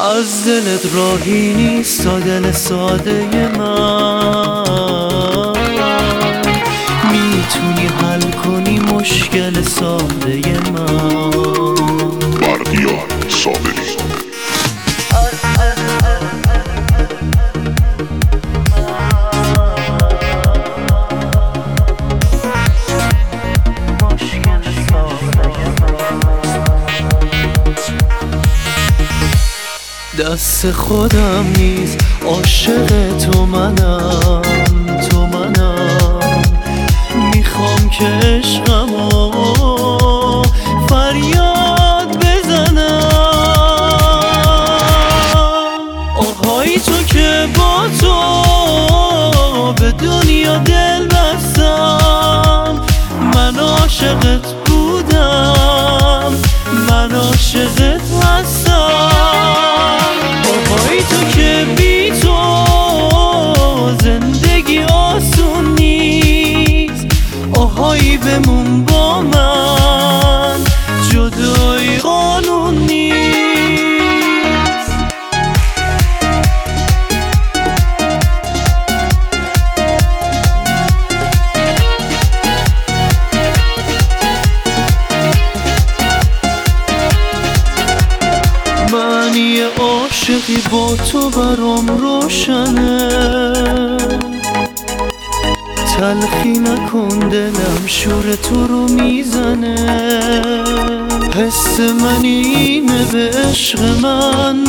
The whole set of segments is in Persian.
از دلت راهی نیست تا دل ساده من، میتونی حل کنی مشکل ساده من. بردیان صابری. دست خودم نیست، عاشق تو منم، تو منم. میخوام که عشقمو فریاد بزنم. آهای تو که با تو به دنیا دل بستم، من عاشقت بودم، من عاشقت هستم. تو که بی تو زندگی آسون نیست، آهای بمون با من، جدایی قانون نیست. معنی عاشقی با تو برام روشنه، تلخی نکن دلم شور تو رو میزنه. حس من اینه به عشق من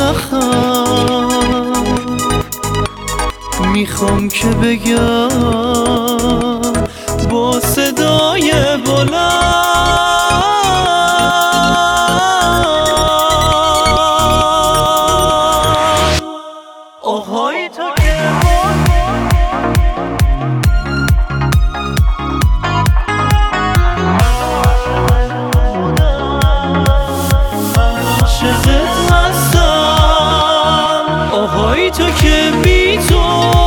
نخند، میخوام که بگم با صدای بلند. آهای تو که عاشقت هستم، آهای تو که بی تو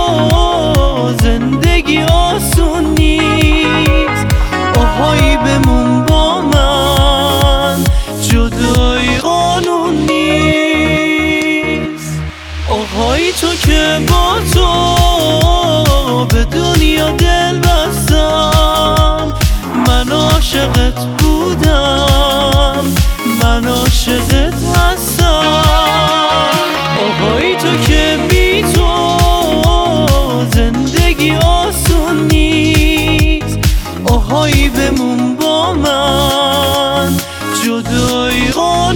زندگی آسون نیست، آهای بمون با من، جدایی قانون نیست. آهای تو که با تو به دنیا دل بستم، من عاشقت بودم، من عاشقت هستم. آهای تو که بی تو زندگی آسون نیست، آهای بمون با من، جدایی قانون